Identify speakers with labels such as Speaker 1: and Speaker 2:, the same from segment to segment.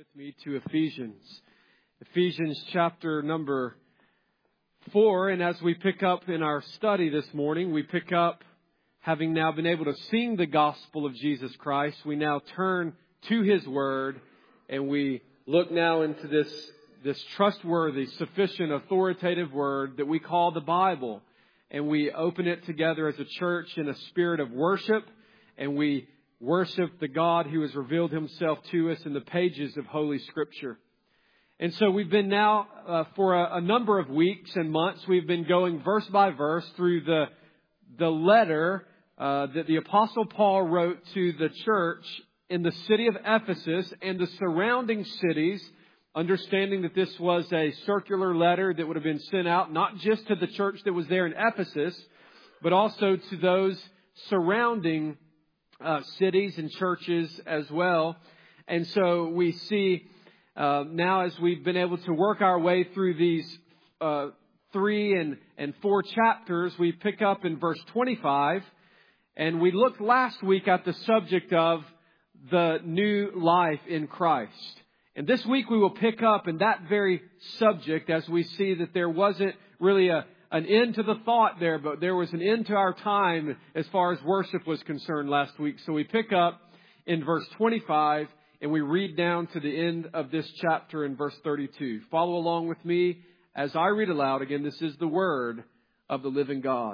Speaker 1: with me to Ephesians. Ephesians chapter number 4. And as we pick up in our study this morning, we pick up, having now been able to sing the gospel of Jesus Christ, we now turn to His Word and we look now into this trustworthy, sufficient, authoritative Word that we call the Bible. And we open it together as a church in a spirit of worship, and we worship the God who has revealed Himself to us in the pages of Holy Scripture. And so we've been now, for a number of weeks and months, we've been going verse by verse through the letter that the Apostle Paul wrote to the church in the city of Ephesus and the surrounding cities, understanding that this was a circular letter that would have been sent out not just to the church that was there in Ephesus, but also to those surrounding cities and churches as well. And so we see now, as we've been able to work our way through these 3 and 4 chapters, we pick up in verse 25. And we looked last week at the subject of the new life in Christ. And this week we will pick up in that very subject, as we see that there wasn't really an end to the thought there, but there was an end to our time as far as worship was concerned last week. So we pick up in verse 25 and we read down to the end of this chapter in verse 32. Follow along with me as I read aloud. Again, this is the word of the living God.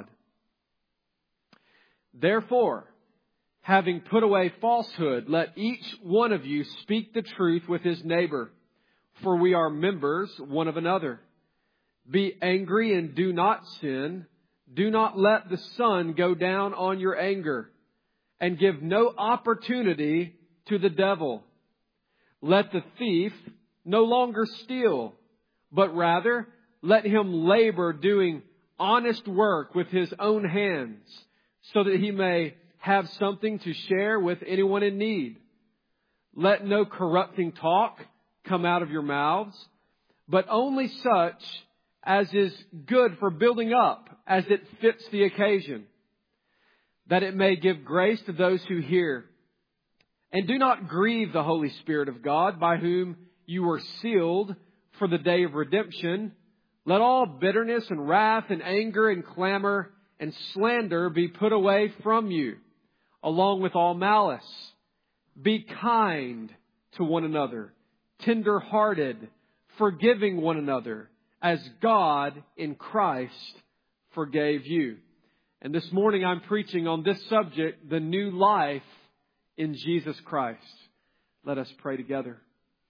Speaker 1: Therefore, having put away falsehood, let each one of you speak the truth with his neighbor, for we are members one of another. Be angry and do not sin. Do not let the sun go down on your anger, and give no opportunity to the devil. Let the thief no longer steal, but rather let him labor doing honest work with his own hands, so that he may have something to share with anyone in need. Let no corrupting talk come out of your mouths, but only such as is good for building up as it fits the occasion, that it may give grace to those who hear. And do not grieve the Holy Spirit of God, by whom you were sealed for the day of redemption. Let all bitterness and wrath and anger and clamor and slander be put away from you, along with all malice. Be kind to one another, tender-hearted, forgiving one another, as God in Christ forgave you. And this morning I'm preaching on this subject, the new life in Jesus Christ. Let us pray together.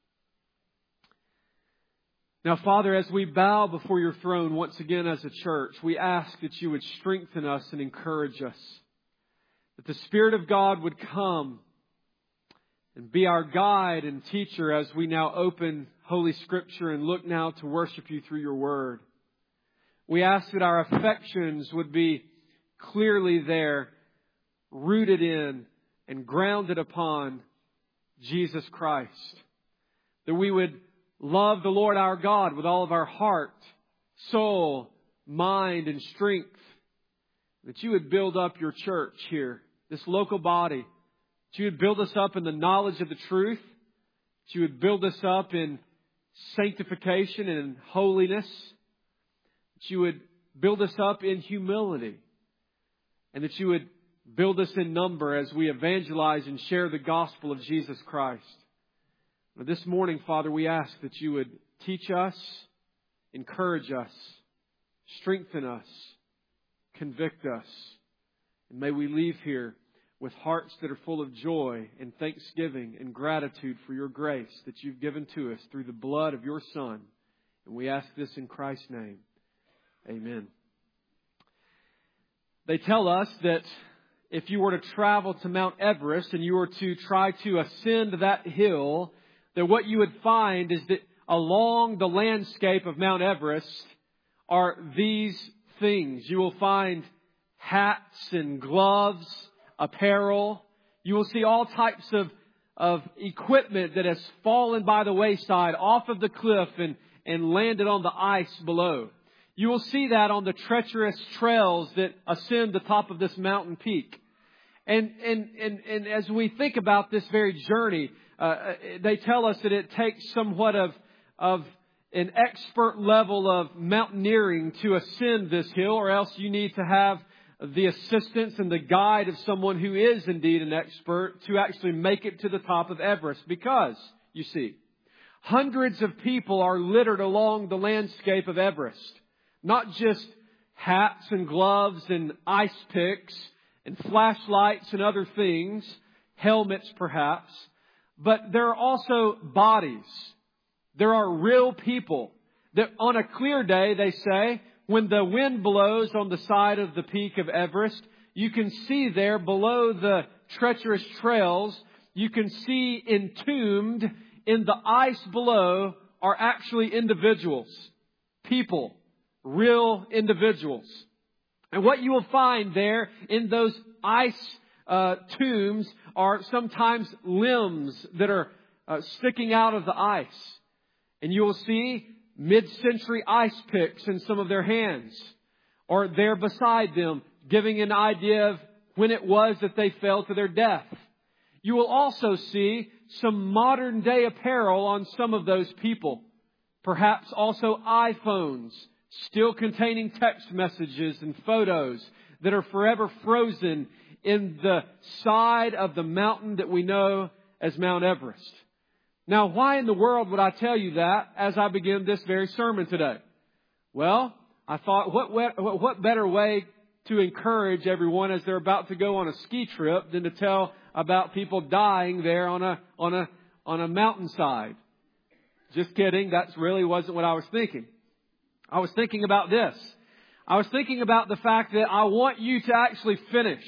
Speaker 1: Now, Father, as we bow before your throne once again as a church, we ask that you would strengthen us and encourage us. That the Spirit of God would come and be our guide and teacher as we now open Holy Scripture and look now to worship you through your word. We ask that our affections would be clearly there, rooted in and grounded upon Jesus Christ. That we would love the Lord our God with all of our heart, soul, mind, and strength. That you would build up your church here, this local body. That you would build us up in the knowledge of the truth. That you would build us up in sanctification and in holiness. That you would build us up in humility. And that you would build us in number as we evangelize and share the gospel of Jesus Christ. This morning, Father, we ask that you would teach us, encourage us, strengthen us, convict us. And may we leave here with hearts that are full of joy and thanksgiving and gratitude for your grace that you've given to us through the blood of your Son. And we ask this in Christ's name. Amen. They tell us that if you were to travel to Mount Everest and you were to try to ascend that hill, that what you would find is that along the landscape of Mount Everest are these things. You will find hats and gloves, apparel. You will see all types of equipment that has fallen by the wayside off of the cliff and landed on the ice below. You will see that on the treacherous trails that ascend the top of this mountain peak. And as we think about this very journey, they tell us that it takes somewhat of an expert level of mountaineering to ascend this hill, or else you need to have the assistance and the guide of someone who is indeed an expert to actually make it to the top of Everest. Because, you see, hundreds of people are littered along the landscape of Everest. Not just hats and gloves and ice picks and flashlights and other things, helmets perhaps, but there are also bodies. There are real people that on a clear day, they say, when the wind blows on the side of the peak of Everest, you can see there below the treacherous trails, you can see entombed in the ice below are actually individuals, people, real individuals. And what you will find there in those ice tombs are sometimes limbs that are sticking out of the ice. And you will see mid-century ice picks in some of their hands, or there beside them, giving an idea of when it was that they fell to their death. You will also see some modern day apparel on some of those people. Perhaps also iPhones, still containing text messages and photos that are forever frozen in the side of the mountain that we know as Mount Everest. Now, why in the world would I tell you that as I begin this very sermon today? Well, I thought, what better way to encourage everyone as they're about to go on a ski trip than to tell about people dying there on a mountainside? Just kidding. That really wasn't what I was thinking. I was thinking about this. I was thinking about the fact that I want you to actually finish.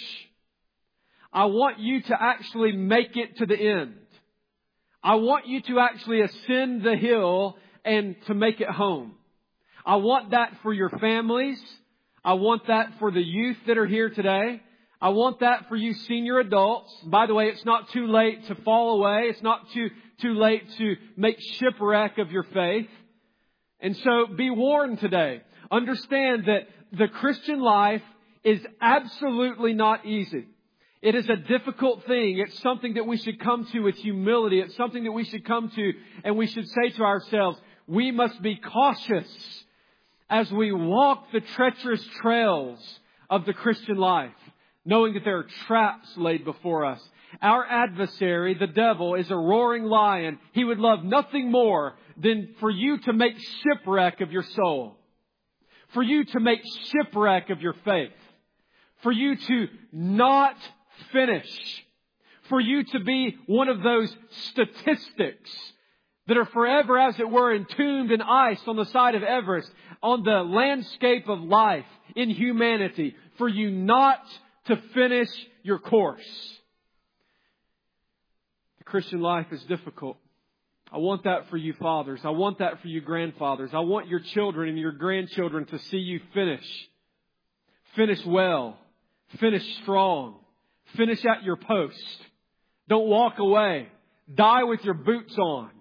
Speaker 1: I want you to actually make it to the end. I want you to actually ascend the hill and to make it home. I want that for your families. I want that for the youth that are here today. I want that for you senior adults. By the way, it's not too late to fall away. It's not too late to make shipwreck of your faith. And so be warned today. Understand that the Christian life is absolutely not easy. It is a difficult thing. It's something that we should come to with humility. It's something that we should come to and we should say to ourselves, we must be cautious as we walk the treacherous trails of the Christian life, knowing that there are traps laid before us. Our adversary, the devil, is a roaring lion. He would love nothing more than for you to make shipwreck of your soul, for you to make shipwreck of your faith, for you to not finish, for you to be one of those statistics that are forever, as it were, entombed in ice on the side of Everest, on the landscape of life in humanity, for you not to finish your course. The Christian life is difficult. I want that for you fathers. I want that for you grandfathers. I want your children and your grandchildren to see you finish. Finish well. Finish strong. Finish at your post. Don't walk away. Die with your boots on.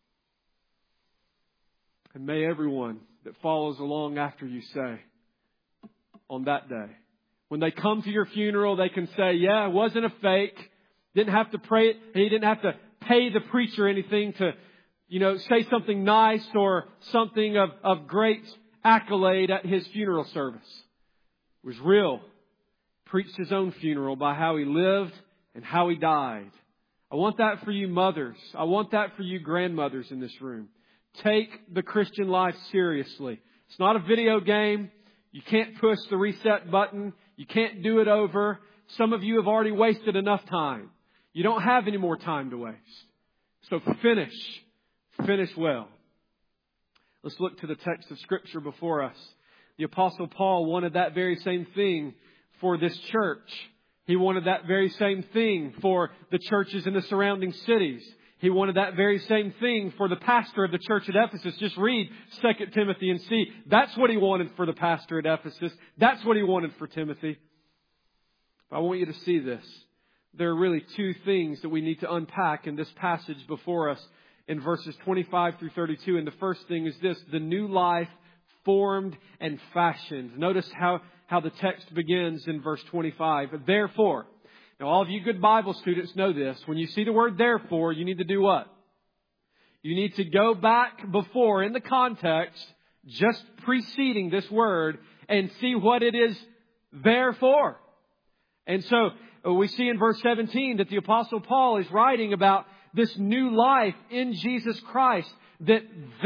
Speaker 1: And may everyone that follows along after you say, on that day, when they come to your funeral, they can say, yeah, it wasn't a fake. Didn't have to pray it. He didn't have to pay the preacher anything to, say something nice or something of great accolade at his funeral service. It was real. Preached his own funeral by how he lived and how he died. I want that for you mothers. I want that for you grandmothers in this room. Take the Christian life seriously. It's not a video game. You can't push the reset button. You can't do it over. Some of you have already wasted enough time. You don't have any more time to waste. So finish. Finish well. Let's look to the text of Scripture before us. The Apostle Paul wanted that very same thing for this church. He wanted that very same thing for the churches in the surrounding cities. He wanted that very same thing for the pastor of the church at Ephesus. Just read 2 Timothy and see. That's what he wanted for the pastor at Ephesus. That's what he wanted for Timothy. I want you to see this. There are really two things that we need to unpack in this passage before us in verses 25 through 32. And the first thing is this: the new life formed and fashioned. Notice how the text begins in verse 25. Therefore, Now, all of you good Bible students know this. When you see the word therefore, you need to do what? You need to go back before in the context, just preceding this word, and see what it is there for. And so we see in verse 17 that the Apostle Paul is writing about this new life in Jesus Christ. That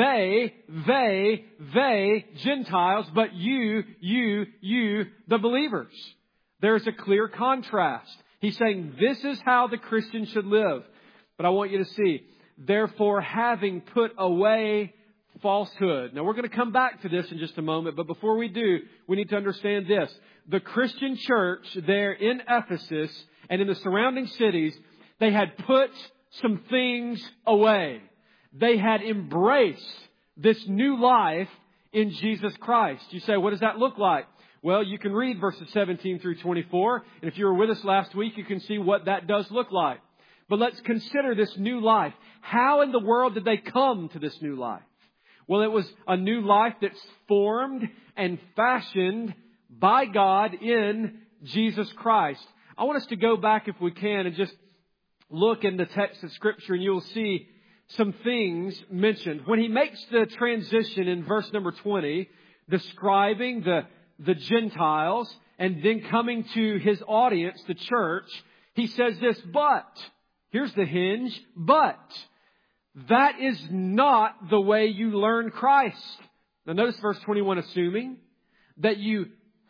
Speaker 1: they, Gentiles, but you, the believers. There's a clear contrast. He's saying this is how the Christian should live. But I want you to see, therefore having put away falsehood. Now we're going to come back to this in just a moment, but before we do, we need to understand this. The Christian church there in Ephesus and in the surrounding cities, they had put some things away. They had embraced this new life in Jesus Christ. You say, what does that look like? Well, you can read verses 17 through 24. And if you were with us last week, you can see what that does look like. But let's consider this new life. How in the world did they come to this new life? Well, it was a new life that's formed and fashioned by God in Jesus Christ. I want us to go back, if we can, and just look in the text of Scripture, and you'll see some things mentioned. When he makes the transition in verse number 20, describing the Gentiles and then coming to his audience, the church, he says this, but, here's the hinge, but that is not the way you learn Christ. Now notice verse 21, assuming that you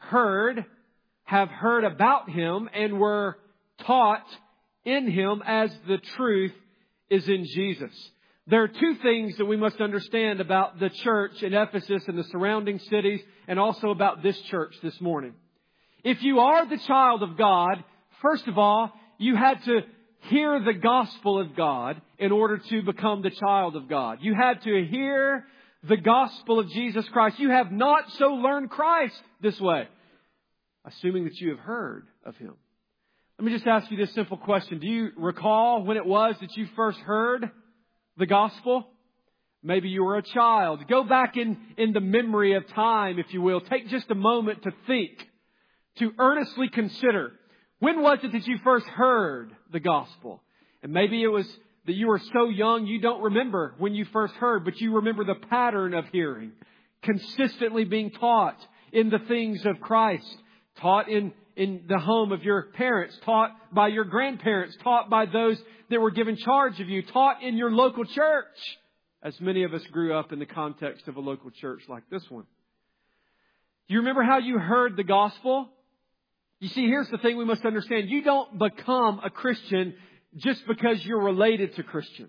Speaker 1: have heard about Him and were taught in Him as the truth is in Jesus. There are two things that we must understand about the church in Ephesus and the surrounding cities, and also about this church this morning. If you are the child of God, first of all, you had to hear the gospel of God in order to become the child of God. You had to hear the gospel of Jesus Christ. You have not so learned Christ this way, assuming that you have heard of Him. Let me just ask you this simple question. Do you recall when it was that you first heard the gospel? Maybe you were a child. Go back in the memory of time, if you will. Take just a moment to think, to earnestly consider. When was it that you first heard the gospel? And maybe it was that you were so young you don't remember when you first heard, but you remember the pattern of hearing. Consistently being taught in the things of Christ. Taught in the home of your parents. Taught by your grandparents. Taught by those that were given charge of you. Taught in your local church. As many of us grew up in the context of a local church like this one. Do you remember how you heard the gospel? You see, here's the thing we must understand. You don't become a Christian just because you're related to Christians.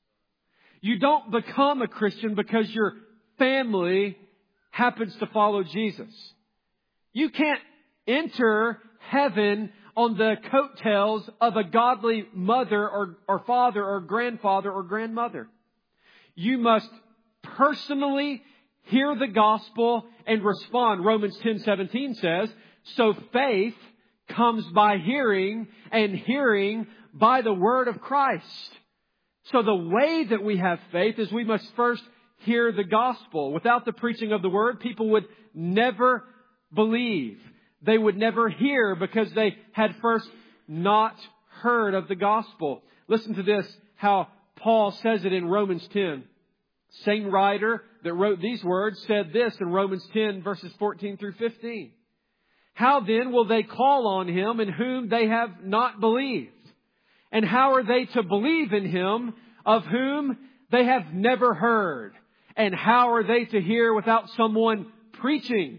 Speaker 1: You don't become a Christian because your family happens to follow Jesus. You can't enter heaven on the coattails of a godly mother or father or grandfather or grandmother. You must personally hear the gospel and respond. Romans 10:17 says, so faith comes by hearing, and hearing by the word of Christ. So the way that we have faith is we must first hear the gospel. Without the preaching of the word, people would never believe. They would never hear because they had first not heard of the gospel. Listen to this, how Paul says it in Romans 10. Same writer that wrote these words said this in Romans 10 verses 14 through 15. How then will they call on Him in whom they have not believed? And how are they to believe in Him of whom they have never heard? And how are they to hear without someone preaching?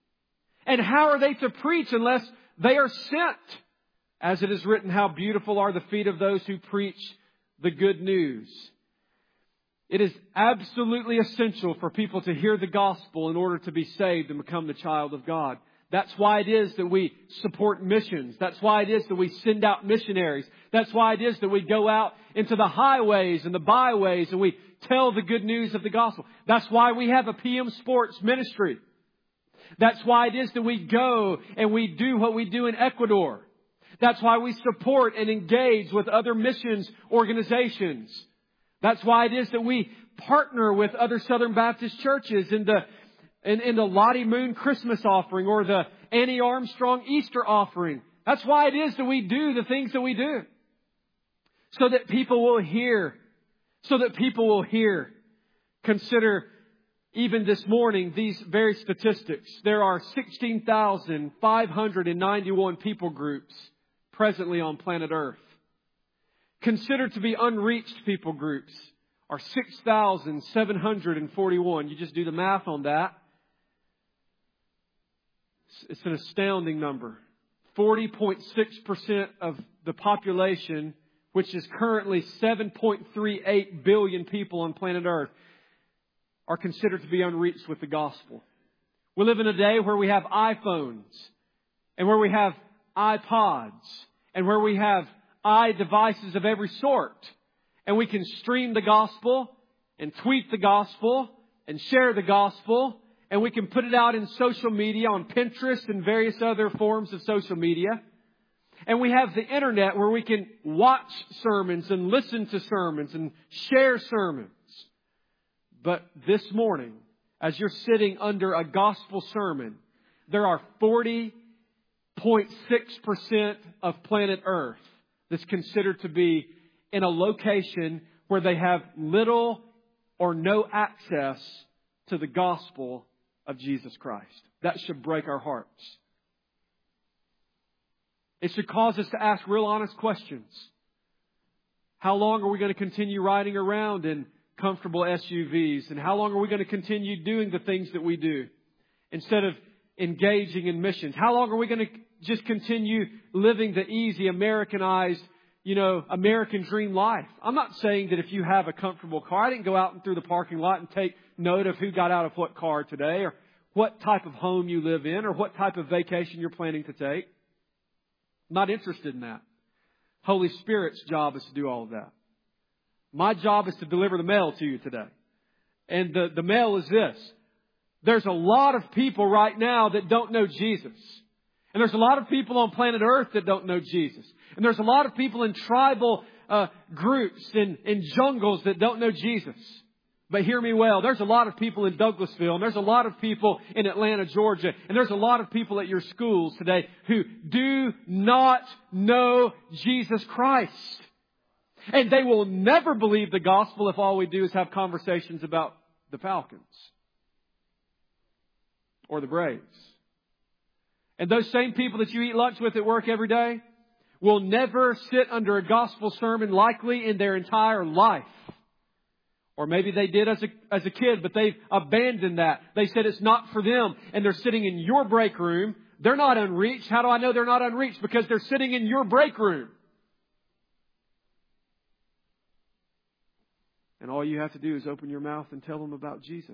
Speaker 1: And how are they to preach unless they are sent? As it is written, how beautiful are the feet of those who preach the good news. It is absolutely essential for people to hear the gospel in order to be saved and become the child of God. That's why it is that we support missions. That's why it is that we send out missionaries. That's why it is that we go out into the highways and the byways and we tell the good news of the gospel. That's why we have a PM Sports ministry. That's why it is that we go and we do what we do in Ecuador. That's why we support and engage with other missions organizations. That's why it is that we partner with other Southern Baptist churches in the Lottie Moon Christmas offering or the Annie Armstrong Easter offering. That's why it is that we do the things that we do. So that people will hear. So that people will hear. Consider even this morning these very statistics. There are 16,591 people groups presently on planet Earth. Considered to be unreached people groups are 6,741. You just do the math on that. It's an astounding number. 40.6% of the population, which is currently 7.38 billion people on planet Earth, are considered to be unreached with the gospel. We live in a day where we have iPhones and where we have iPods and where we have devices of every sort. And we can stream the gospel and tweet the gospel and share the gospel. And we can put it out in social media on Pinterest and various other forms of social media. And we have the internet where we can watch sermons and listen to sermons and share sermons. But this morning, as you're sitting under a gospel sermon, there are 40.6% of planet Earth that's considered to be in a location where they have little or no access to the gospel of Jesus Christ. That should break our hearts. It should cause us to ask real honest questions. How long are we going to continue riding around in comfortable SUVs? And how long are we going to continue doing the things that we do instead of engaging in missions? How long are we going to just continue living the easy Americanized, American dream life? I'm not saying that if you have a comfortable car, I didn't go out and through the parking lot and take note of who got out of what car today or what type of home you live in or what type of vacation you're planning to take. I'm not interested in that. Holy Spirit's job is to do all of that. My job is to deliver the mail to you today. And the mail is this. There's a lot of people right now that don't know Jesus. And there's a lot of people on planet Earth that don't know Jesus. And there's a lot of people in tribal groups in jungles that don't know Jesus. But hear me well, there's a lot of people in Douglasville, and there's a lot of people in Atlanta, Georgia, and there's a lot of people at your schools today who do not know Jesus Christ. And they will never believe the gospel if all we do is have conversations about the Falcons or the Braves. And those same people that you eat lunch with at work every day will never sit under a gospel sermon likely in their entire life. Or maybe they did as a kid, but they've abandoned that. They said it's not for them, and they're sitting in your break room. They're not unreached. How do I know they're not unreached? Because they're sitting in your break room. And all you have to do is open your mouth and tell them about Jesus.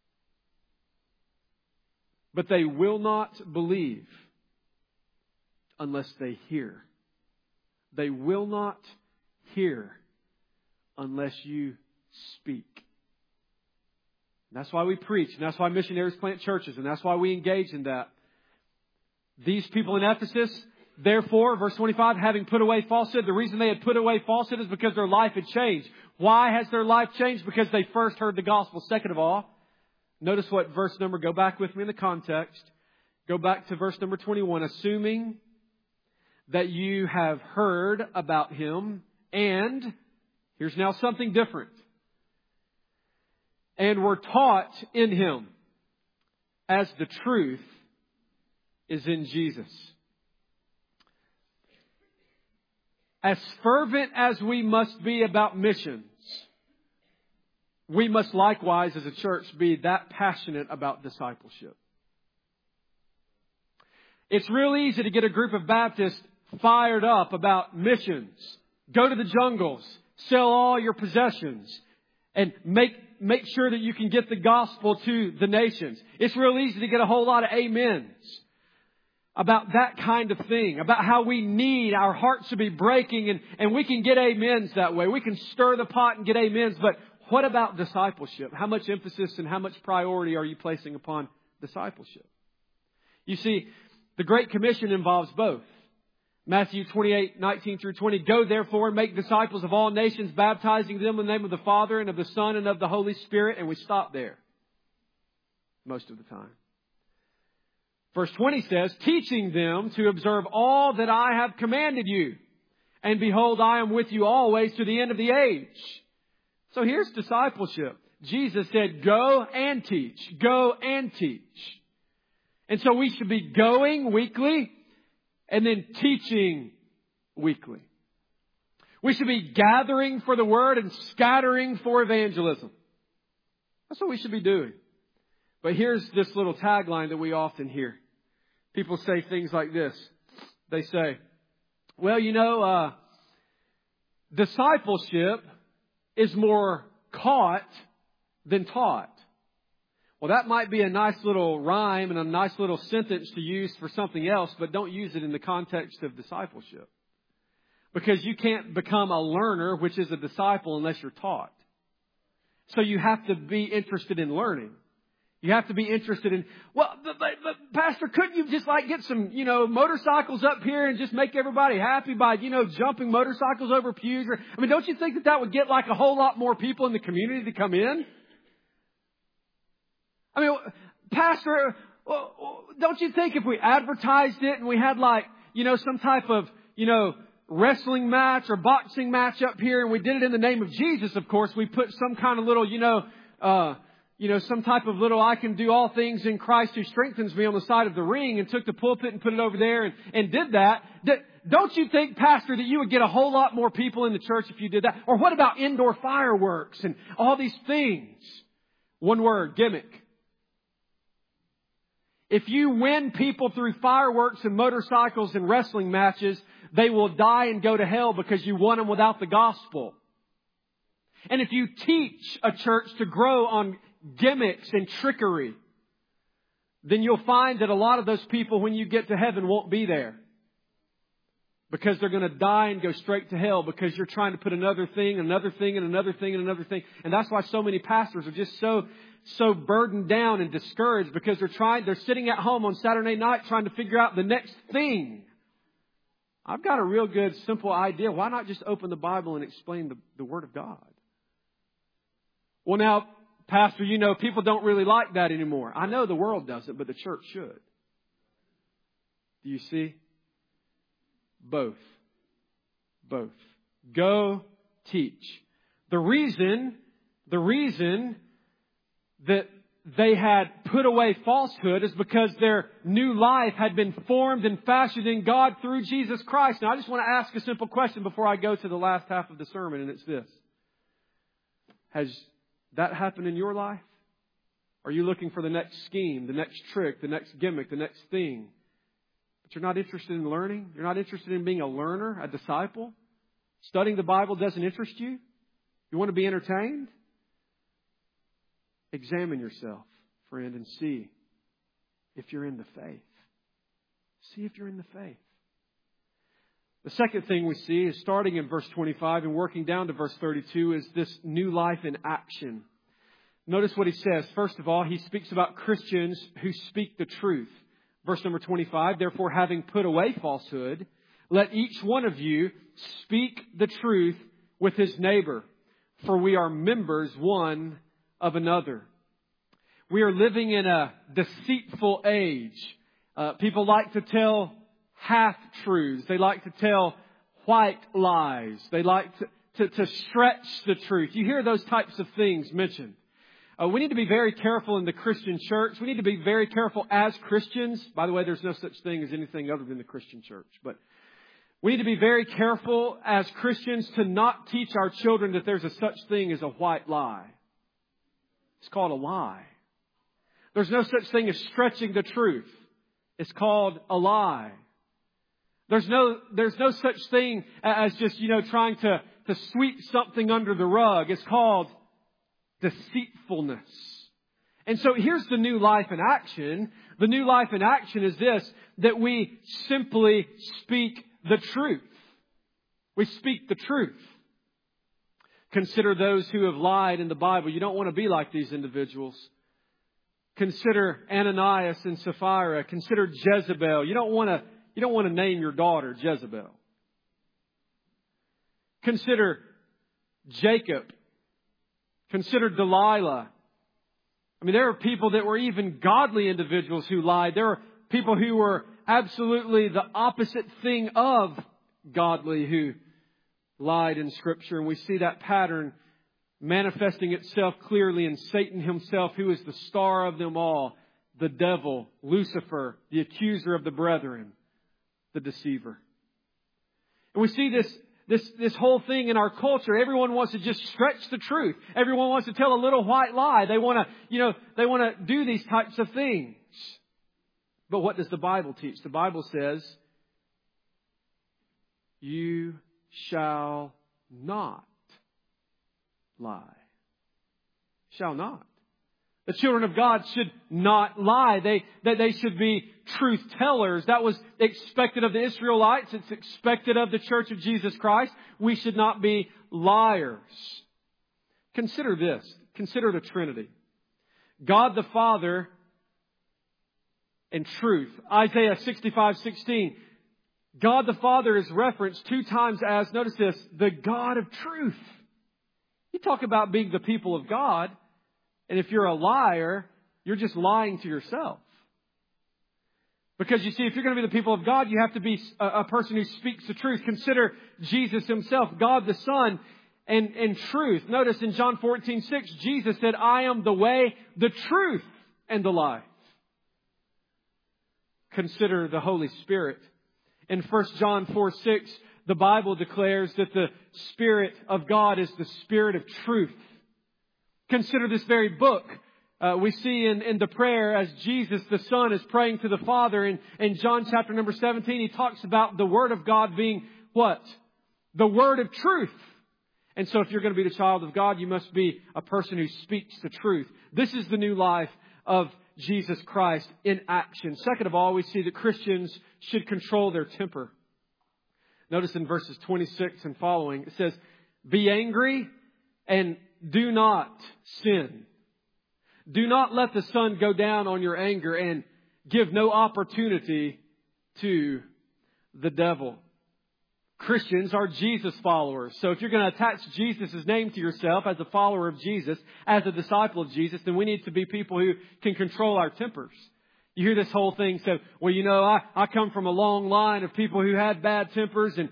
Speaker 1: But they will not believe unless they hear. They will not hear unless you speak. And that's why we preach. And that's why missionaries plant churches. And that's why we engage in that. These people in Ephesus, therefore, verse 25, having put away falsehood. The reason they had put away falsehood is because their life had changed. Why has their life changed? Because they first heard the gospel. Second of all, notice what verse number, go back with me in the context. Go back to verse number 21. Assuming that you have heard about Him, and here's now something different. And were taught in Him as the truth is in Jesus. As fervent as we must be about missions, we must likewise as a church be that passionate about discipleship. It's real easy to get a group of Baptists fired up about missions. Go to the jungles, sell all your possessions, and make sure that you can get the gospel to the nations. It's real easy to get a whole lot of amens about that kind of thing, about how we need our hearts to be breaking, and we can get amens that way. We can stir the pot and get amens, but what about discipleship? How much emphasis and how much priority are you placing upon discipleship? You see, the Great Commission involves both. Matthew 28:19 through 20. Go therefore and make disciples of all nations, baptizing them in the name of the Father and of the Son and of the Holy Spirit. And we stop there most of the time. Verse 20 says, teaching them to observe all that I have commanded you. And behold, I am with you always to the end of the age. So here's discipleship. Jesus said, go and teach. Go and teach. And so we should be going weekly and then teaching weekly. We should be gathering for the Word and scattering for evangelism. That's what we should be doing. But here's this little tagline that we often hear. People say things like this. They say, well, discipleship is more caught than taught. Well, that might be a nice little rhyme and a nice little sentence to use for something else, but don't use it in the context of discipleship. Because you can't become a learner, which is a disciple, unless you're taught. So you have to be interested in learning. You have to be interested in, well, but Pastor, couldn't you just get some, motorcycles up here and just make everybody happy by, jumping motorcycles over pews? Don't you think that would get a whole lot more people in the community to come in? Pastor, don't you think if we advertised it and we had some type of, wrestling match or boxing match up here and we did it in the name of Jesus, of course, we put some kind of little, some type of little I can do all things in Christ who strengthens me on the side of the ring and took the pulpit and put it over there and did that. Don't you think, Pastor, that you would get a whole lot more people in the church if you did that? Or what about indoor fireworks and all these things? One word, gimmick. If you win people through fireworks and motorcycles and wrestling matches, they will die and go to hell because you won them without the gospel. And if you teach a church to grow on gimmicks and trickery, then you'll find that a lot of those people, when you get to heaven, won't be there. Because they're going to die and go straight to hell because you're trying to put another thing, another thing, and another thing, and another thing. And that's why so many pastors are just so burdened down and discouraged because they're sitting at home on Saturday night trying to figure out the next thing. I've got a real good, simple idea. Why not just open the Bible and explain the Word of God? Well, now, Pastor, people don't really like that anymore. I know the world doesn't, but the church should. Do you see? Both. Go teach. The reason that they had put away falsehood is because their new life had been formed and fashioned in God through Jesus Christ. Now, I just want to ask a simple question before I go to the last half of the sermon, and it's this. Has that happened in your life? Are you looking for the next scheme, the next trick, the next gimmick, the next thing? But you're not interested in learning? You're not interested in being a learner, a disciple? Studying the Bible doesn't interest you? You want to be entertained? Examine yourself, friend, and see if you're in the faith. See if you're in the faith. The second thing we see is starting in verse 25 and working down to verse 32 is this new life in action. Notice what he says. First of all, he speaks about Christians who speak the truth. Verse number 25, therefore, having put away falsehood, let each one of you speak the truth with his neighbor, for we are members one of another. We are living in a deceitful age. People like to tell half-truths. They like to tell white lies. They like to stretch the truth. You hear those types of things mentioned. We need to be very careful in the Christian church. We need to be very careful as Christians. By the way, there's no such thing as anything other than the Christian church. But we need to be very careful as Christians to not teach our children that there's a such thing as a white lie. It's called a lie. There's no such thing as stretching the truth. It's called a lie. There's no such thing as just, trying to sweep something under the rug. It's called deceitfulness. And so here's the new life in action. The new life in action is this, that we simply speak the truth. We speak the truth. Consider those who have lied in the Bible. You don't want to be like these individuals. Consider Ananias and Sapphira. Consider Jezebel. You don't want to name your daughter Jezebel. Consider Jacob. Consider Delilah. There are people that were even godly individuals who lied. There are people who were absolutely the opposite thing of godly who lied in Scripture. And we see that pattern manifesting itself clearly in Satan himself, who is the star of them all, the devil, Lucifer, the accuser of the brethren, the deceiver. And we see this whole thing in our culture. Everyone wants to just stretch the truth. Everyone wants to tell a little white lie. They want to do these types of things. But what does the Bible teach? The Bible says, you shall not lie. Shall not. The children of God should not lie. They should be truth tellers. That was expected of the Israelites. It's expected of the Church of Jesus Christ. We should not be liars. Consider this. Consider the Trinity. God the Father and truth. Isaiah 65:16. God the Father is referenced 2 times as, notice this, the God of truth. You talk about being the people of God. And if you're a liar, you're just lying to yourself. Because you see, if you're going to be the people of God, you have to be a person who speaks the truth. Consider Jesus Himself, God the Son, and truth. Notice in John 14:6, Jesus said, I am the way, the truth, and the life. Consider the Holy Spirit. In 1 John 4:6, the Bible declares that the Spirit of God is the Spirit of truth. Consider this very book. We see in the prayer as Jesus, the Son, is praying to the Father. In John chapter number 17, He talks about the Word of God being what? The Word of truth. And so if you're going to be the child of God, you must be a person who speaks the truth. This is the new life of Jesus Christ in action. Second of all, we see that Christians should control their temper. Notice in verses 26 and following, it says, be angry and do not sin. Do not let the sun go down on your anger and give no opportunity to the devil. Christians are Jesus followers. So if you're going to attach Jesus' name to yourself as a follower of Jesus, as a disciple of Jesus, then we need to be people who can control our tempers. You hear this whole thing, so, well, you know, I come from a long line of people who had bad tempers and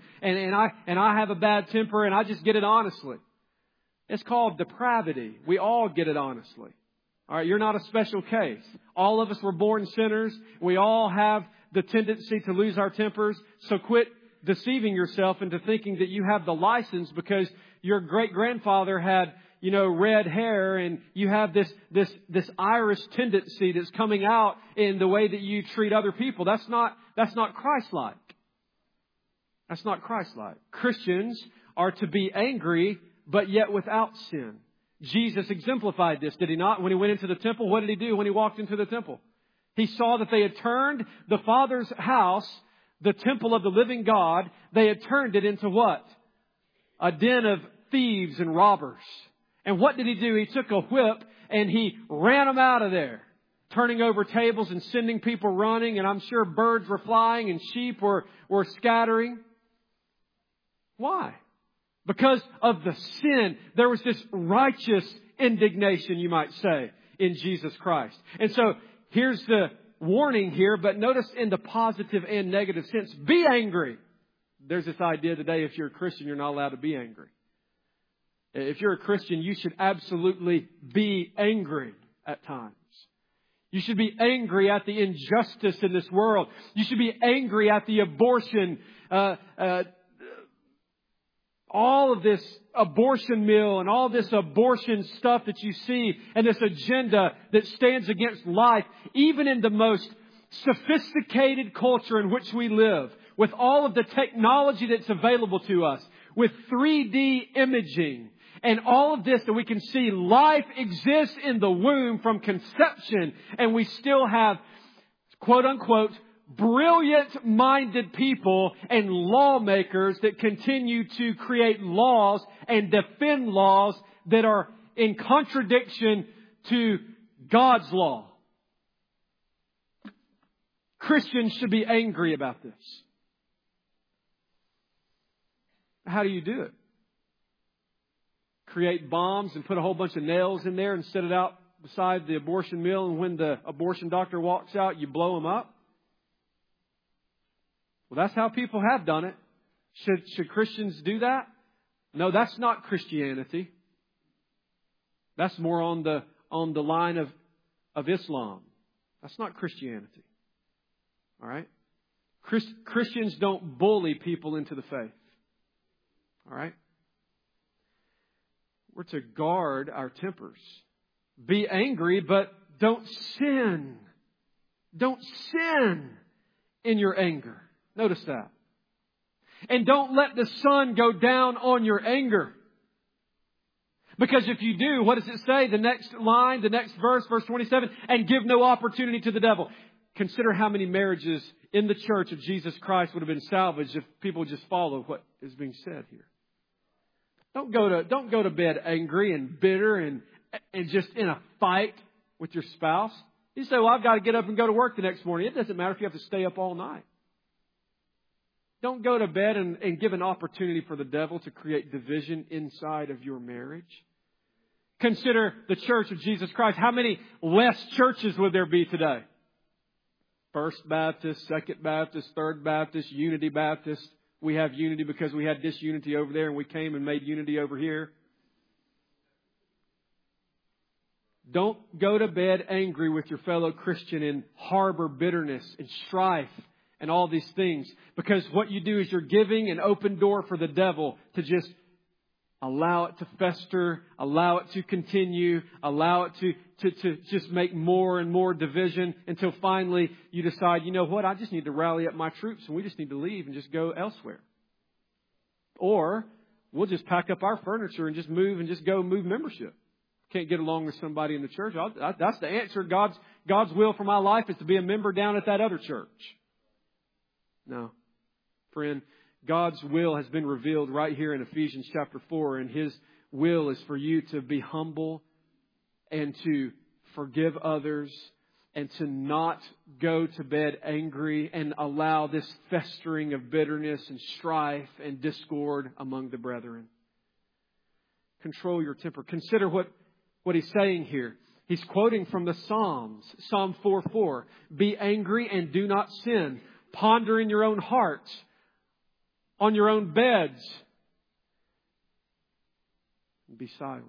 Speaker 1: I have a bad temper and I just get it honestly. It's called depravity. We all get it honestly. All right, you're not a special case. All of us were born sinners. We all have the tendency to lose our tempers. So quit deceiving yourself into thinking that you have the license because your great-grandfather had, you know, red hair and you have this Irish tendency that's coming out in the way that you treat other people. That's not Christ-like. That's not Christ-like. Christians are to be angry, but yet without sin. Jesus exemplified this, did He not? When He went into the temple, what did He do when He walked into the temple? He saw that they had turned the Father's house, the temple of the living God, they had turned it into what? A den of thieves and robbers. And what did He do? He took a whip and He ran them out of there, turning over tables and sending people running. And I'm sure birds were flying and sheep were scattering. Why? Because of the sin. There was this righteous indignation, you might say, in Jesus Christ. And so here's the warning here, but notice in the positive and negative sense. Be angry. There's this idea today, if you're a Christian, you're not allowed to be angry. If you're a Christian, you should absolutely be angry at times. You should be angry at the injustice in this world. You should be angry at the abortion, all of this abortion mill and all this abortion stuff that you see and this agenda that stands against life, even in the most sophisticated culture in which we live, with all of the technology that's available to us, with 3D imaging and all of this that we can see, life exists in the womb from conception, and we still have, quote unquote, brilliant-minded people and lawmakers that continue to create laws and defend laws that are in contradiction to God's law. Christians should be angry about this. How do you do it? Create bombs and put a whole bunch of nails in there and set it out beside the abortion mill, and when the abortion doctor walks out, you blow them up? Well, that's how people have done it. Should Christians do that? No, that's not Christianity. That's more on the line of Islam. That's not Christianity. All right? Christians don't bully people into the faith. All right? We're to guard our tempers. Be angry, but don't sin. Don't sin in your anger. Notice that. And don't let the sun go down on your anger. Because if you do, what does it say? The next line, the next verse, verse 27, and give no opportunity to the devil. Consider how many marriages in the church of Jesus Christ would have been salvaged if people just follow what is being said here. Don't go to bed angry and bitter and just in a fight with your spouse. You say, well, I've got to get up and go to work the next morning. It doesn't matter if you have to stay up all night. Don't go to bed and give an opportunity for the devil to create division inside of your marriage. Consider the church of Jesus Christ. How many less churches would there be today? First Baptist, Second Baptist, Third Baptist, Unity Baptist. We have unity because we had disunity over there and we came and made unity over here. Don't go to bed angry with your fellow Christian and harbor bitterness and strife and all these things. Because what you do is you're giving an open door for the devil to just allow it to fester, allow it to continue, allow it to just make more and more division until finally you decide, you know what, I just need to rally up my troops and we just need to leave and just go elsewhere. Or we'll just pack up our furniture and just move and just go move membership. Can't get along with somebody in the church. That's the answer. God's will for my life is to be a member down at that other church. No. Friend, God's will has been revealed right here in Ephesians chapter 4. And His will is for you to be humble and to forgive others and to not go to bed angry and allow this festering of bitterness and strife and discord among the brethren. Control your temper. Consider what he's saying here. He's quoting from the Psalms. Psalm 4:4. Be angry and do not sin. Ponder in your own hearts, on your own beds, and be silent.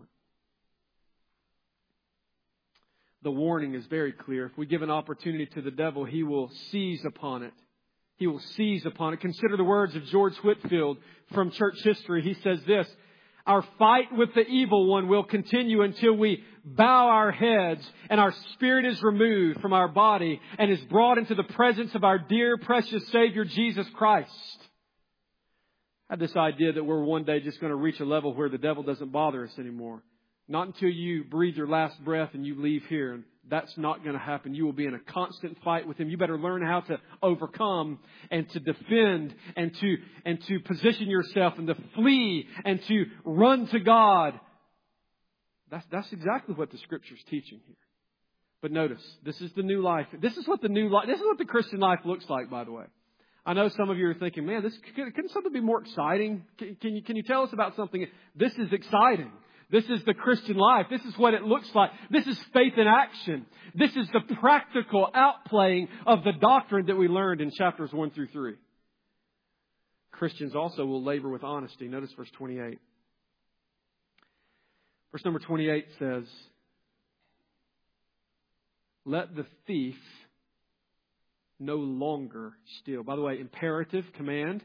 Speaker 1: The warning is very clear. If we give an opportunity to the devil, he will seize upon it. He will seize upon it. Consider the words of George Whitefield from church history. He says this: our fight with the evil one will continue until we bow our heads and our spirit is removed from our body and is brought into the presence of our dear, precious Savior, Jesus Christ. I had this idea that we're one day just going to reach a level where the devil doesn't bother us anymore. Not until you breathe your last breath and you leave here. And that's not going to happen. You will be in a constant fight with him. You better learn how to overcome and to defend and to position yourself and to flee and to run to God. That's exactly what the Scripture's teaching here. But notice, this is the new life. This is what the Christian life looks like, by the way. I know some of you are thinking, man, couldn't something be more exciting? Can you tell us about something? This is exciting. This is the Christian life. This is what it looks like. This is faith in action. This is the practical outplaying of the doctrine that we learned in chapters 1 through 3. Christians also will labor with honesty. Notice verse 28. Verse number 28 says, let the thief no longer steal. By the way, imperative, command,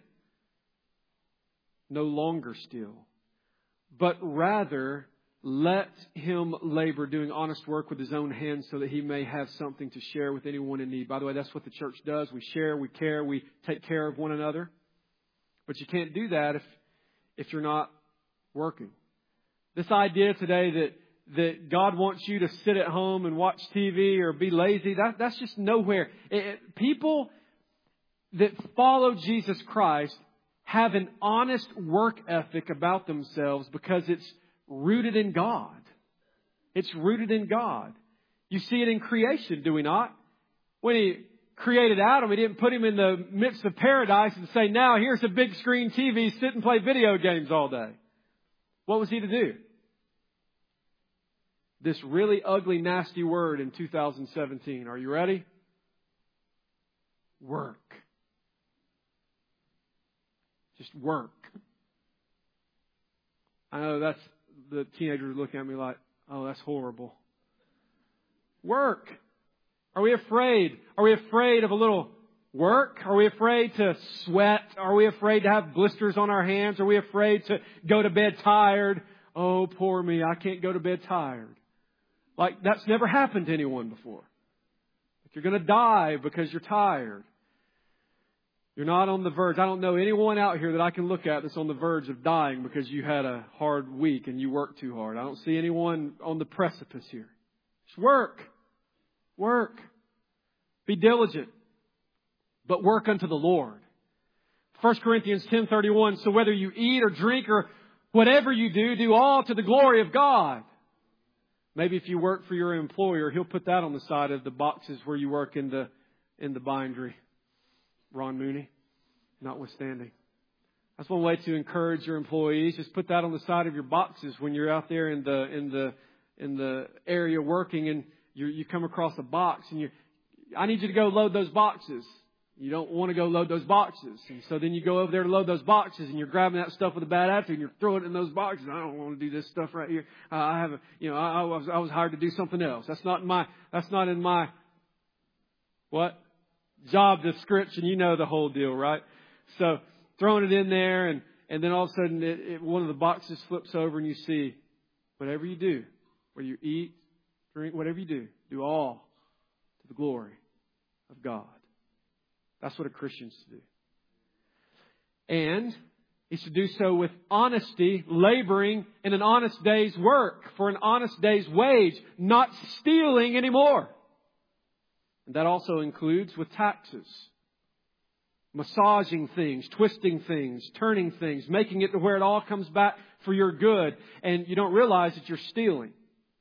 Speaker 1: no longer steal. But rather, let him labor doing honest work with his own hands so that he may have something to share with anyone in need. By the way, that's what the church does. We share, we care, we take care of one another. But you can't do that if you're not working. This idea today that God wants you to sit at home and watch TV or be lazy, that's just nowhere. People that follow Jesus Christ have an honest work ethic about themselves because it's rooted in God. It's rooted in God. You see it in creation, do we not? When He created Adam, He didn't put him in the midst of paradise and say, now here's a big screen TV, sit and play video games all day. What was he to do? This really ugly, nasty word in 2017. Are you ready? Work. Just work. I know that's the teenagers looking at me like, oh, that's horrible. Work. Are we afraid? Are we afraid of a little work? Are we afraid to sweat? Are we afraid to have blisters on our hands? Are we afraid to go to bed tired? Oh, poor me, I can't go to bed tired. Like, that's never happened to anyone before. Like, you're going to die because you're tired. You're not on the verge. I don't know anyone out here that I can look at that's on the verge of dying because you had a hard week and you worked too hard. I don't see anyone on the precipice here. Just work. Work. Be diligent. But work unto the Lord. 1 Corinthians 10:31, so whether you eat or drink or whatever you do, do all to the glory of God. Maybe if you work for your employer, he'll put that on the side of the boxes where you work in the bindery. Ron Mooney, notwithstanding. That's one way to encourage your employees. Just put that on the side of your boxes when you're out there in the area working and you come across a box and I need you to go load those boxes. You don't want to go load those boxes. And so then you go over there to load those boxes and you're grabbing that stuff with a bad attitude and you're throwing it in those boxes. I don't want to do this stuff right here. I was hired to do something else. That's not in my what? Job description. You know the whole deal, right? So throwing it in there and then all of a sudden one of the boxes flips over and you see whatever you do, whether you eat, drink, whatever you do all to the glory of God. That's what a Christian's to do. And he's to do so with honesty, laboring in an honest day's work for an honest day's wage, not stealing anymore. And that also includes with taxes. Massaging things, twisting things, turning things, making it to where it all comes back for your good. And you don't realize that you're stealing.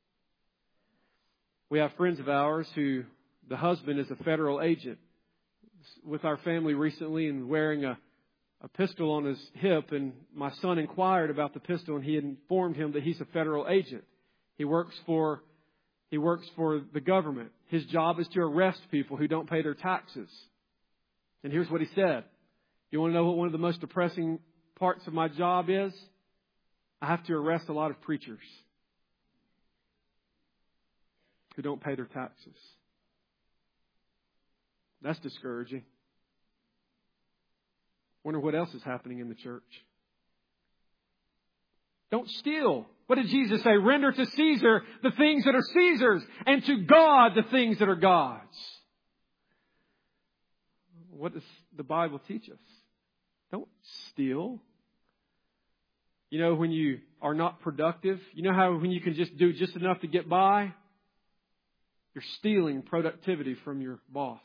Speaker 1: We have friends of ours who the husband is a federal agent. With our family recently and wearing a pistol on his hip, and my son inquired about the pistol and he had informed him that he's a federal agent. He works for the government. His job is to arrest people who don't pay their taxes. And here's what he said. You want to know what one of the most depressing parts of my job is? I have to arrest a lot of preachers who don't pay their taxes. That's discouraging. Wonder what else is happening in the church. Don't steal. What did Jesus say? Render to Caesar the things that are Caesar's, and to God the things that are God's. What does the Bible teach us? Don't steal. You know, when you are not productive, you know how when you can just do just enough to get by? You're stealing productivity from your boss.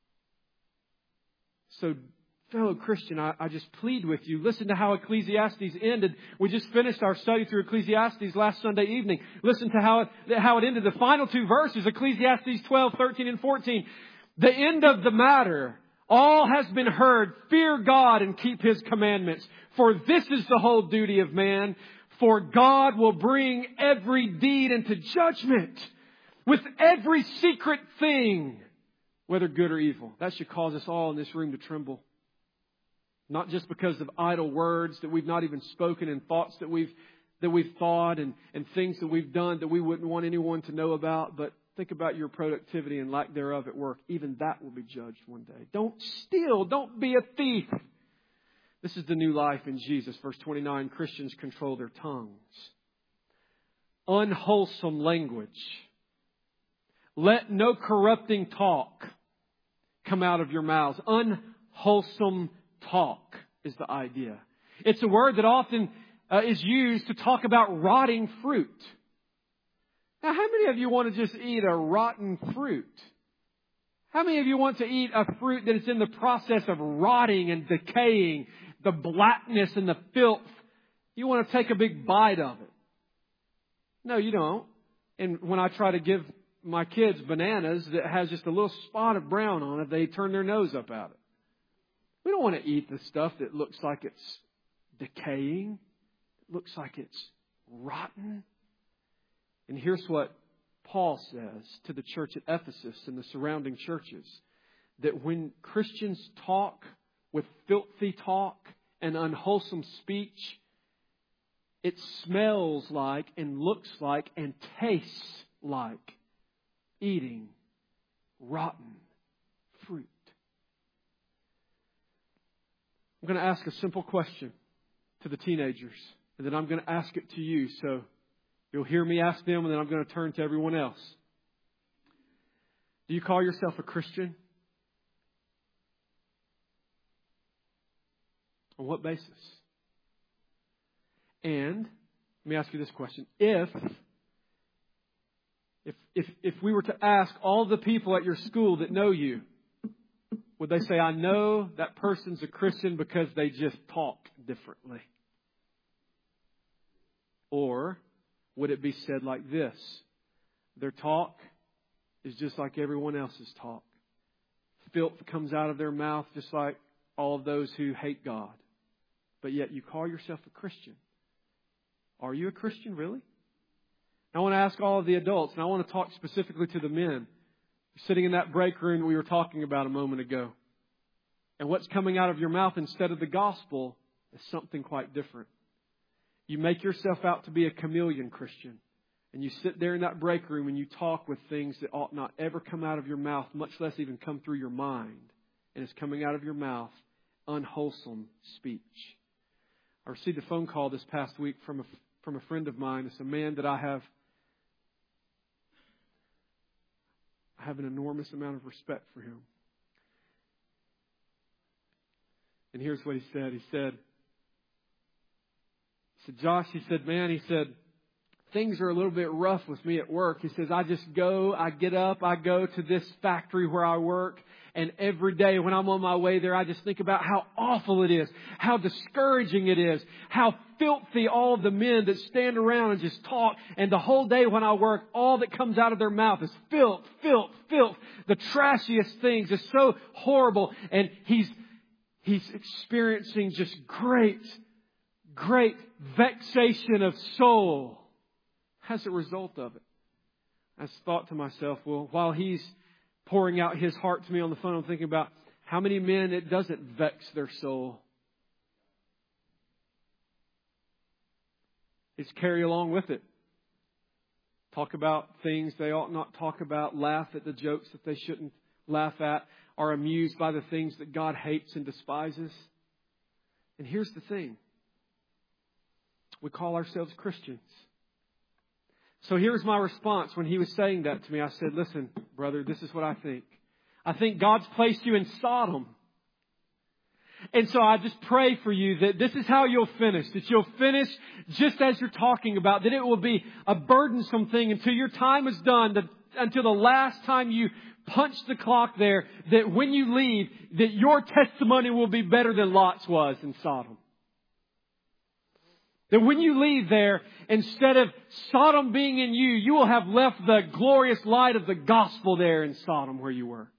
Speaker 1: So, fellow Christian, I just plead with you. Listen to how Ecclesiastes ended. We just finished our study through Ecclesiastes last Sunday evening. Listen to how it ended. The final two verses, Ecclesiastes 12, 13, and 14. The end of the matter. All has been heard. Fear God and keep His commandments. For this is the whole duty of man. For God will bring every deed into judgment with every secret thing, whether good or evil. That should cause us all in this room to tremble. Not just because of idle words that we've not even spoken and thoughts that we've thought and things that we've done that we wouldn't want anyone to know about, but think about your productivity and lack thereof at work. Even that will be judged one day. Don't steal. Don't be a thief. This is the new life in Jesus. Verse 29, Christians control their tongues. Unwholesome language. Let no corrupting talk come out of your mouths. Unwholesome talk is the idea. It's a word that often is used to talk about rotting fruit. Now, how many of you want to just eat a rotten fruit? How many of you want to eat a fruit that is in the process of rotting and decaying, the blackness and the filth? You want to take a big bite of it. No, you don't. And when I try to give my kids bananas that has just a little spot of brown on it, they turn their nose up at it. We don't want to eat the stuff that looks like it's decaying. It looks like it's rotten. And here's what Paul says to the church at Ephesus and the surrounding churches. That when Christians talk with filthy talk and unwholesome speech, it smells like and looks like and tastes like eating rotten fruit. I'm going to ask a simple question to the teenagers, and then I'm going to ask it to you. So you'll hear me ask them, and then I'm going to turn to everyone else. Do you call yourself a Christian? On what basis? And let me ask you this question. If we were to ask all the people at your school that know you, would they say, I know that person's a Christian because they just talk differently? Or would it be said like this? Their talk is just like everyone else's talk. Filth comes out of their mouth just like all of those who hate God. But yet you call yourself a Christian. Are you a Christian, really? I want to ask all of the adults, and I want to talk specifically to the men sitting in that break room that we were talking about a moment ago. And what's coming out of your mouth instead of the gospel is something quite different. You make yourself out to be a chameleon Christian. And you sit there in that break room and you talk with things that ought not ever come out of your mouth, much less even come through your mind. And it's coming out of your mouth unwholesome speech. I received a phone call this past week from a friend of mine. It's a man that I have an enormous amount of respect for him. And here's what he said. He said, Josh, he said, things are a little bit rough with me at work. He says, I get up, I go to this factory where I work. And every day when I'm on my way there, I just think about how awful it is, how discouraging it is, how filthy all of the men that stand around and just talk. And the whole day when I work, all that comes out of their mouth is filth, filth, filth. The trashiest things is so horrible. And he's experiencing just great vexation of soul as a result of it. I just thought to myself, well, while he's pouring out his heart to me on the phone, I'm thinking about how many men it doesn't vex their soul. Just carry along with it. Talk about things they ought not talk about. Laugh at the jokes that they shouldn't laugh at. Are amused by the things that God hates and despises. And here's the thing. We call ourselves Christians. So here's my response when he was saying that to me. I said, listen, brother, this is what I think. I think God's placed you in Sodom. And so I just pray for you that this is how you'll finish. That you'll finish just as you're talking about. That it will be a burdensome thing until your time is done. Until the last time you punch the clock there. That when you leave, that your testimony will be better than Lot's was in Sodom. That when you leave there, instead of Sodom being in you, you will have left the glorious light of the gospel there in Sodom where you work.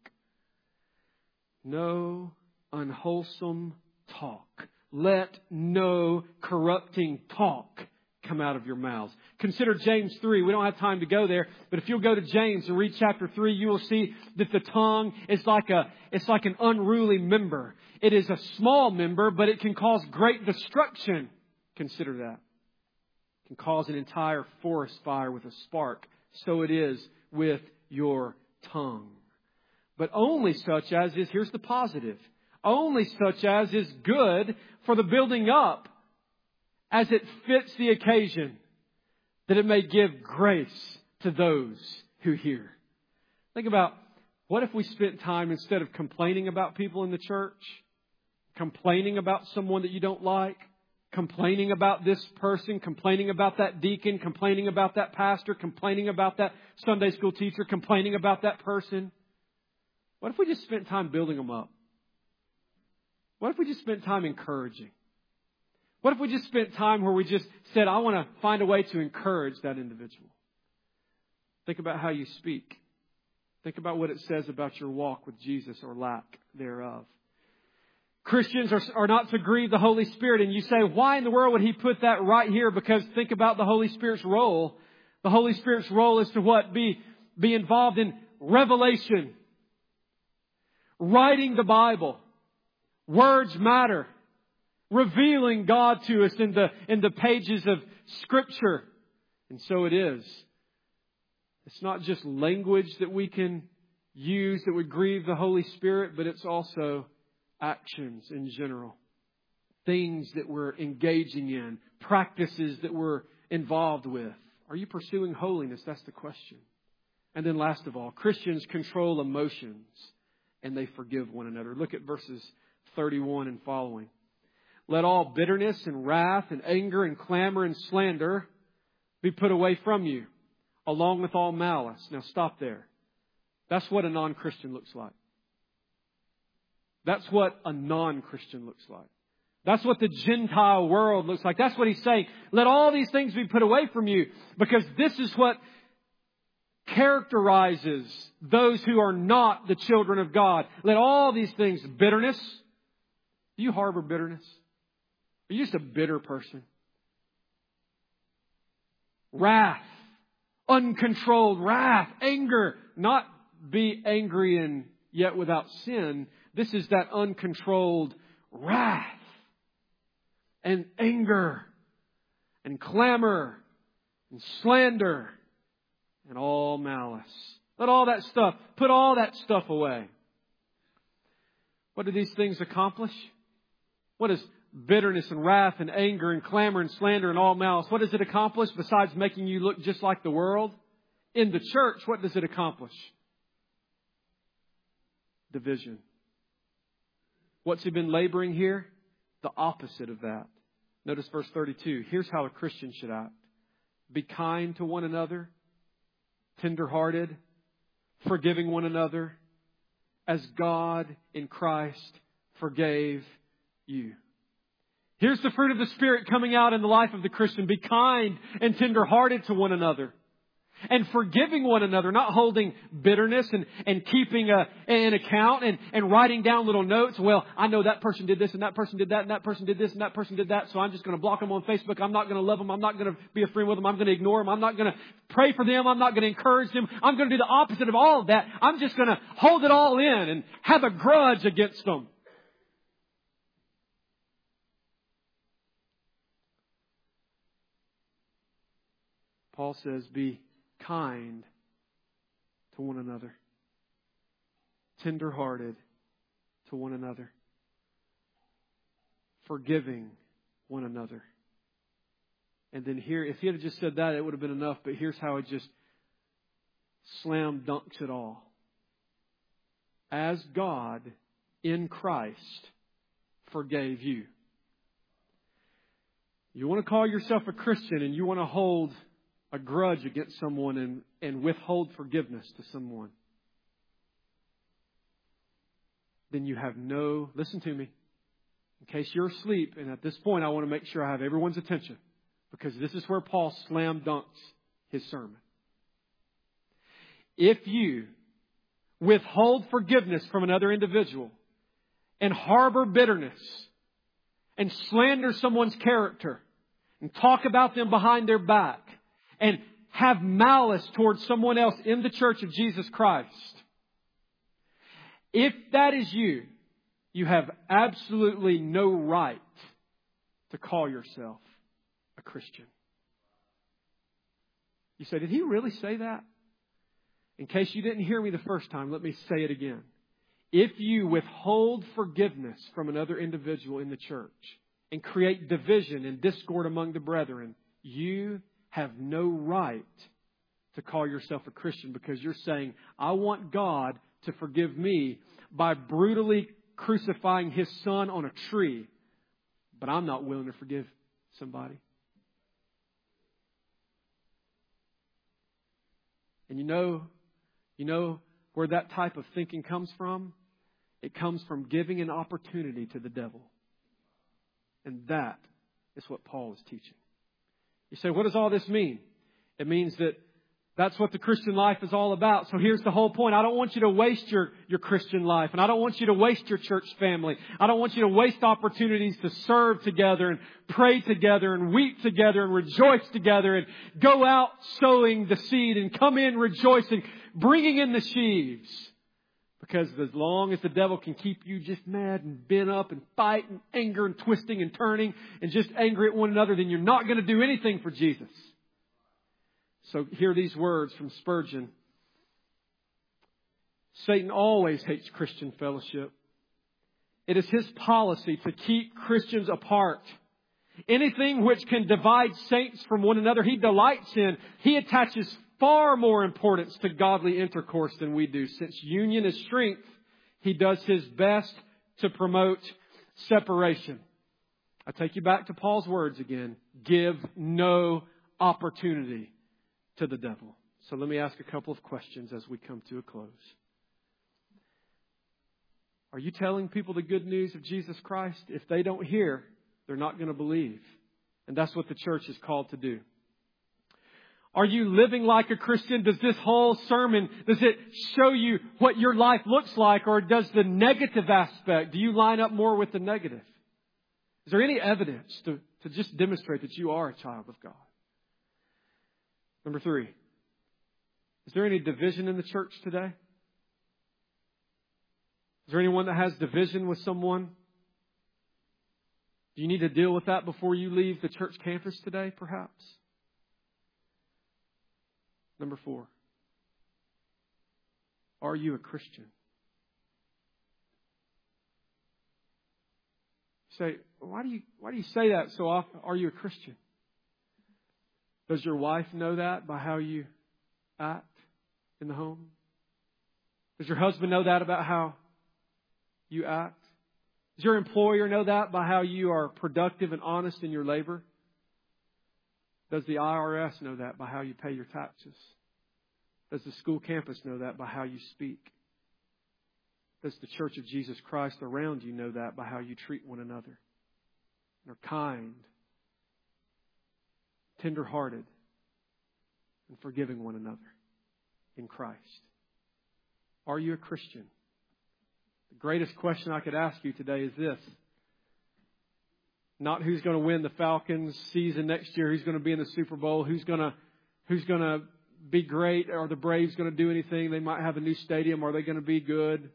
Speaker 1: No unwholesome talk. Let no corrupting talk come out of your mouths. Consider James 3. We don't have time to go there, but if you'll go to James and read chapter 3, you will see that the tongue is like an unruly member. It is a small member, but it can cause great destruction. Consider that. It can cause an entire forest fire with a spark. So it is with your tongue. But only such as is, here's the positive, only such as is good for the building up, as it fits the occasion, that it may give grace to those who hear. Think about, what if we spent time, instead of complaining about people in the church, complaining about someone that you don't like, complaining about this person, complaining about that deacon, complaining about that pastor, complaining about that Sunday school teacher, complaining about that person. What if we just spent time building them up? What if we just spent time encouraging? What if we just spent time where we just said, I want to find a way to encourage that individual? Think about how you speak. Think about what it says about your walk with Jesus or lack thereof. Christians are not to grieve the Holy Spirit. And you say, why in the world would He put that right here? Because think about the Holy Spirit's role. The Holy Spirit's role is to what? Be involved in revelation. Writing the Bible. Words matter. revealing God to us in the pages of Scripture. And so it is. It's not just language that we can use that would grieve the Holy Spirit, but it's also actions in general. Things that we're engaging in, practices that we're involved with. Are you pursuing holiness? That's the question. And then last of all, Christians control emotions and they forgive one another. Look at verses 31 and following. Let all bitterness and wrath and anger and clamor and slander be put away from you, along with all malice. Now stop there. That's what a non-Christian looks like. That's what a non-Christian looks like. That's what the Gentile world looks like. That's what he's saying. Let all these things be put away from you, because this is what characterizes those who are not the children of God. Let all these things, bitterness. Do you harbor bitterness? Are you just a bitter person? Wrath, uncontrolled wrath, anger, not be angry and yet without sin. This is that uncontrolled wrath and anger and clamor and slander and all malice. Let all that stuff, put all that stuff away. What do these things accomplish? What does bitterness and wrath and anger and clamor and slander and all malice, what does it accomplish besides making you look just like the world? In the church, what does it accomplish? Division. What's he been laboring here? The opposite of that. Notice verse 32. Here's how a Christian should act. Be kind to one another, tender-hearted, forgiving one another, as God in Christ forgave you. Here's the fruit of the Spirit coming out in the life of the Christian. Be kind and tender-hearted to one another. And forgiving one another, not holding bitterness and keeping an account and writing down little notes. Well, I know that person did this and that person did that and that person did this and that person did that. So I'm just going to block them on Facebook. I'm not going to love them. I'm not going to be a friend with them. I'm going to ignore them. I'm not going to pray for them. I'm not going to encourage them. I'm going to do the opposite of all of that. I'm just going to hold it all in and have a grudge against them. Paul says, be kind to one another, tender-hearted to one another, forgiving one another. And then here, if he had just said that, it would have been enough. But here's how it just slam dunks it all. As God in Christ forgave you. You want to call yourself a Christian and you want to hold a grudge against someone and withhold forgiveness to someone, then you have no, listen to me, in case you're asleep, and at this point I want to make sure I have everyone's attention, because this is where Paul slam dunks his sermon. If you withhold forgiveness from another individual and harbor bitterness and slander someone's character and talk about them behind their back and have malice towards someone else in the church of Jesus Christ, if that is you, you have absolutely no right to call yourself a Christian. You say, did he really say that? In case you didn't hear me the first time, let me say it again. If you withhold forgiveness from another individual in the church and create division and discord among the brethren, you have no right to call yourself a Christian, because you're saying, I want God to forgive me by brutally crucifying His Son on a tree, but I'm not willing to forgive somebody. And you know where that type of thinking comes from? It comes from giving an opportunity to the devil. And that is what Paul is teaching. You say, what does all this mean? It means that that's what the Christian life is all about. So here's the whole point. I don't want you to waste your Christian life. And I don't want you to waste your church family. I don't want you to waste opportunities to serve together and pray together and weep together and rejoice together and go out sowing the seed and come in rejoicing, bringing in the sheaves. Because as long as the devil can keep you just mad and bent up and fight and anger and twisting and turning and just angry at one another, then you're not going to do anything for Jesus. So hear these words from Spurgeon. Satan always hates Christian fellowship. It is his policy to keep Christians apart. Anything which can divide saints from one another, he delights in. He attaches far more importance to godly intercourse than we do. Since union is strength, he does his best to promote separation. I take you back to Paul's words again. Give no opportunity to the devil. So let me ask a couple of questions as we come to a close. Are you telling people the good news of Jesus Christ? If they don't hear, they're not going to believe. And that's what the church is called to do. Are you living like a Christian? Does this whole sermon, does it show you what your life looks like? Or does the negative aspect, do you line up more with the negative? Is there any evidence to just demonstrate that you are a child of God? Number 3, is there any division in the church today? Is there anyone that has division with someone? Do you need to deal with that before you leave the church campus today, perhaps? Number 4, are you a Christian? You say, why do you say that so often? Are you a Christian? Does your wife know that by how you act in the home? Does your husband know that about how you act? Does your employer know that by how you are productive and honest in your labor? Does the IRS know that by how you pay your taxes? Does the school campus know that by how you speak? Does the Church of Jesus Christ around you know that by how you treat one another? And are kind, tender-hearted, and forgiving one another in Christ? Are you a Christian? The greatest question I could ask you today is this. Not who's going to win the Falcons season next year, who's going to be in the Super Bowl, who's going to be great, are the Braves going to do anything? They might have a new stadium. Are they going to be good?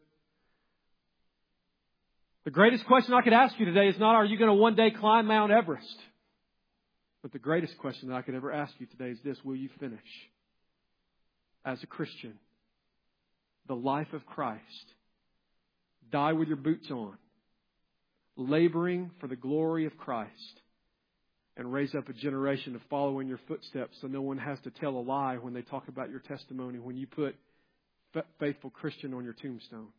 Speaker 1: The greatest question I could ask you today is not, are you going to one day climb Mount Everest? But the greatest question that I could ever ask you today is this: will you finish as a Christian the life of Christ? Die with your boots on, laboring for the glory of Christ, and raise up a generation to follow in your footsteps so no one has to tell a lie when they talk about your testimony, when you put faithful Christian on your tombstone.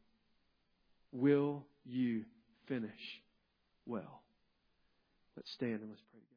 Speaker 1: Will you finish well? Let's stand and let's pray.